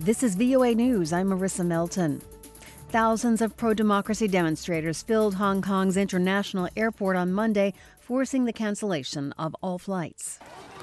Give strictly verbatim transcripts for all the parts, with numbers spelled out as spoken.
This is V O A News. I'm Marissa Melton. Thousands of pro-democracy demonstrators filled Hong Kong's international airport on Monday, forcing the cancellation of all flights.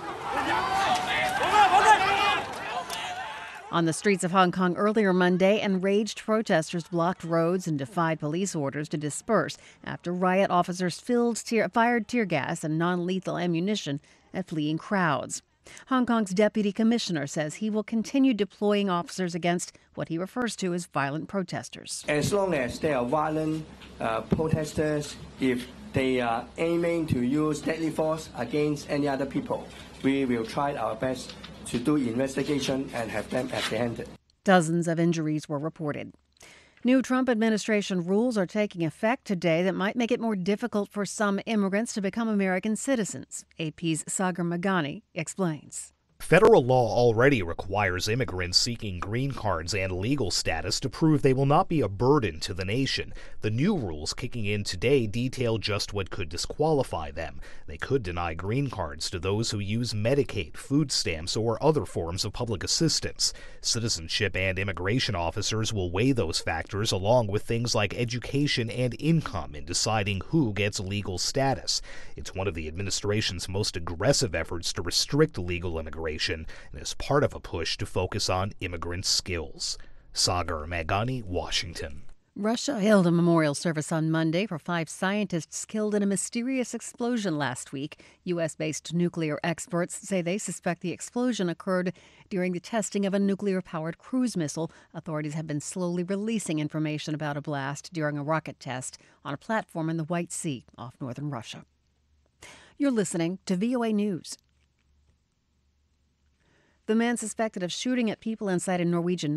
On the streets of Hong Kong earlier Monday, enraged protesters blocked roads and defied police orders to disperse after riot officers filled tear, fired tear gas and non-lethal ammunition at fleeing crowds. Hong Kong's deputy commissioner says he will continue deploying officers against what he refers to as violent protesters. As long as they are violent uh, protesters, if they are aiming to use deadly force against any other people, we will try our best to do investigation and have them apprehended. Dozens of injuries were reported. New Trump administration rules are taking effect today that might make it more difficult for some immigrants to become American citizens. A P's Sagar Meghani explains. Federal law already requires immigrants seeking green cards and legal status to prove they will not be a burden to the nation. The new rules kicking in today detail just what could disqualify them. They could deny green cards to those who use Medicaid, food stamps, or other forms of public assistance. Citizenship and immigration officers will weigh those factors along with things like education and income in deciding who gets legal status. It's one of the administration's most aggressive efforts to restrict legal immigration, and is part of a push to focus on immigrant skills. Sagar Meghani, Washington. Russia held a memorial service on Monday for five scientists killed in a mysterious explosion last week. U S-based nuclear experts say they suspect the explosion occurred during the testing of a nuclear-powered cruise missile. Authorities have been slowly releasing information about a blast during a rocket test on a platform in the White Sea off northern Russia. You're listening to V O A News. The man suspected of shooting at people inside a Norwegian